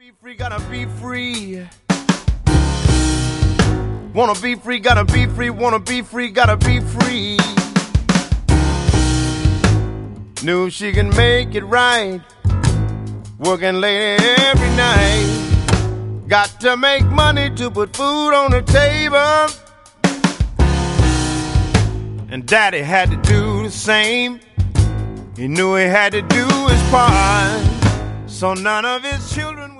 Be free, gotta be free. Wanna be free, gotta be free. Wanna be free, gotta be free. Knew she can make it right, working late every night. Got to make money to put food on the table, and Daddy had to do the same. He knew he had to do his part, so none of his children